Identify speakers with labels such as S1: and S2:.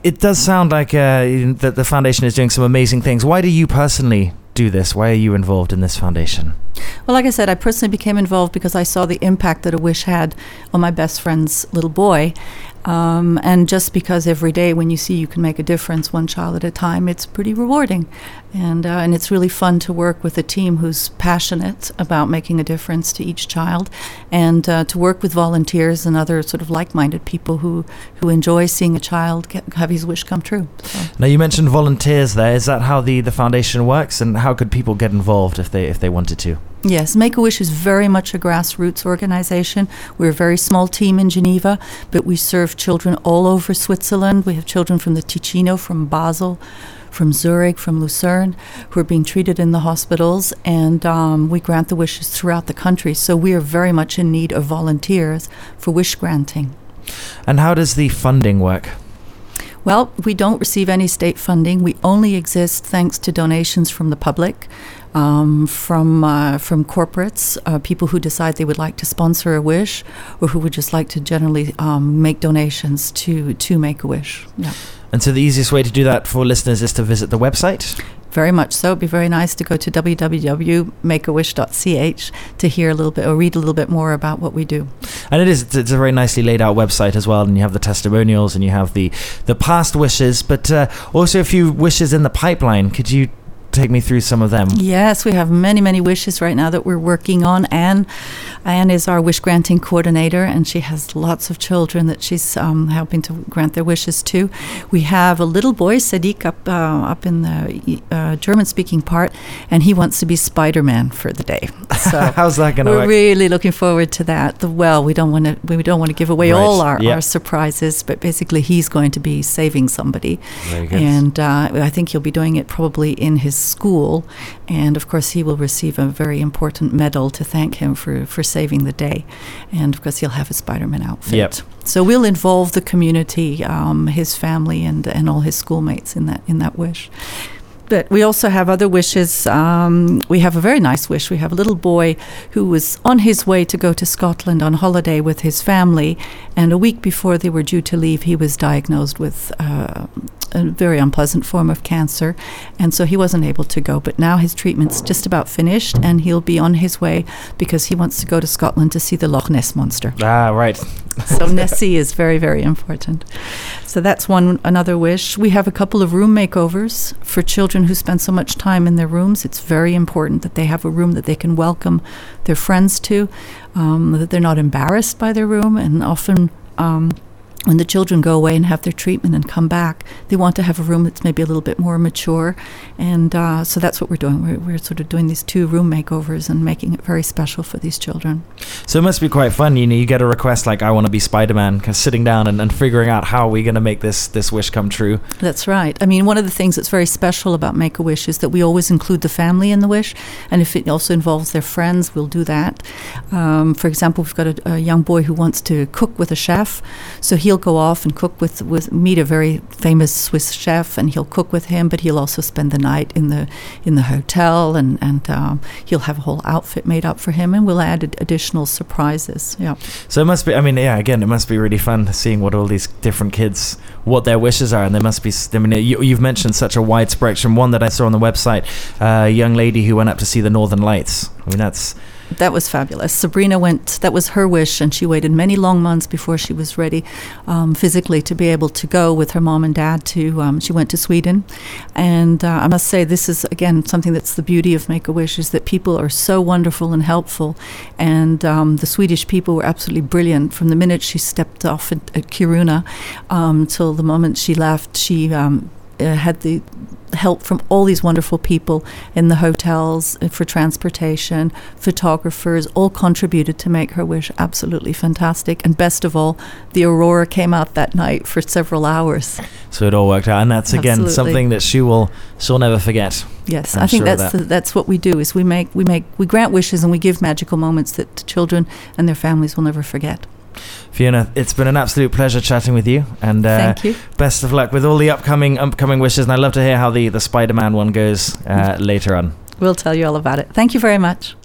S1: it does sound like that the foundation is doing some amazing things. Why do you personally do this? Why are you involved in this foundation?
S2: Well, like I said, I personally became involved because I saw the impact that A Wish had on my best friend's little boy. And just because every day when you see you can make a difference one child at a time, it's pretty rewarding. And it's really fun to work with a team who's passionate about making a difference to each child, and to work with volunteers and other sort of like-minded people who enjoy seeing a child have his wish come true. So.
S1: Now, you mentioned volunteers there. Is that how the foundation works, and how could people get involved if they wanted to?
S2: Yes, Make-A-Wish is very much a grassroots organization. We're a very small team in Geneva, but we serve children all over Switzerland. We have children from the Ticino, from Basel, from Zurich, from Lucerne, who are being treated in the hospitals, and we grant the wishes throughout the country. So we are very much in need of volunteers for wish granting.
S1: And how does the funding work?
S2: Well, we don't receive any state funding. We only exist thanks to donations from the public, from corporates, people who decide they would like to sponsor a wish, or who would just like to generally make donations to Make-A-Wish. Yeah.
S1: And so the easiest way to do that for listeners is to visit the website?
S2: Very much so. It'd be very nice to go to www.makeawish.ch to hear a little bit or read a little bit more about what we do.
S1: And it's a very nicely laid out website as well, and you have the testimonials and you have the past wishes, but also a few wishes in the pipeline. Could you take me through some of them?
S2: Yes, we have many, many wishes right now that we're working on. Anne is our wish granting coordinator, and she has lots of children that she's helping to grant their wishes to. We have a little boy, Sadiq, up in the German-speaking part, and he wants to be Spider-Man for the day. So
S1: how's that going to work?
S2: We're really looking forward to that. We don't want to give away all our surprises, but basically he's going to be saving somebody.
S1: Very good.
S2: And I think he'll be doing it probably in his school, and of course he will receive a very important medal to thank him for saving the day, and of course he'll have a Spider-Man outfit.
S1: Yep.
S2: So we'll involve the community, his family and all his schoolmates in that wish. But we also have other wishes. We have a very nice wish. We have a little boy who was on his way to go to Scotland on holiday with his family, and a week before they were due to leave, he was diagnosed with a very unpleasant form of cancer, and so he wasn't able to go. But now his treatment's just about finished, and he'll be on his way because he wants to go to Scotland to see the Loch Ness Monster.
S1: Ah, right.
S2: So Nessie is very, very important. So that's another wish. We have a couple of room makeovers for children who spend so much time in their rooms. It's very important that they have a room that they can welcome their friends to, that they're not embarrassed by their room. And often when the children go away and have their treatment and come back, they want to have a room that's maybe a little bit more mature. And so that's what we're doing. We're sort of doing these 2 room makeovers and making it very special for these children.
S1: So it must be quite fun. You get a request like, I want to be Spider-Man, sitting down and figuring out how we're going to make this wish come true.
S2: That's right. I mean, one of the things that's very special about Make-A-Wish is that we always include the family in the wish. And if it also involves their friends, we'll do that. For example, we've got a young boy who wants to cook with a chef. So he'll go off and cook meet a very famous Swiss chef, and he'll cook with him, but he'll also spend the night in the hotel, and he'll have a whole outfit made up for him, and we'll add additional surprises. Yeah.
S1: So it must be, again, it must be really fun seeing what all these different kids, what their wishes are, and there must be, you've mentioned such a wide spectrum. One that I saw on the website, a young lady who went up to see the Northern Lights.
S2: That was fabulous. Sabrina that was her wish, and she waited many long months before she was ready physically to be able to go with her mom and dad she went to Sweden. And I must say, this is, again, something that's the beauty of Make-A-Wish, is that people are so wonderful and helpful. And the Swedish people were absolutely brilliant. From the minute she stepped off at Kiruna till the moment she left, she had the help from all these wonderful people in the hotels, for transportation, photographers, all contributed to make her wish absolutely fantastic. And best of all, the aurora came out that night for several hours.
S1: So it all worked out, and that's again something that she'll never forget.
S2: Yes, I think that's what we do, is we grant wishes and we give magical moments that children and their families will never forget.
S1: Fiona, it's been an absolute pleasure chatting with you, and
S2: thank you.
S1: Best of luck with all the upcoming wishes, and I'd love to hear how the Spider-Man one goes later on.
S2: We'll tell you all about it. Thank you very much.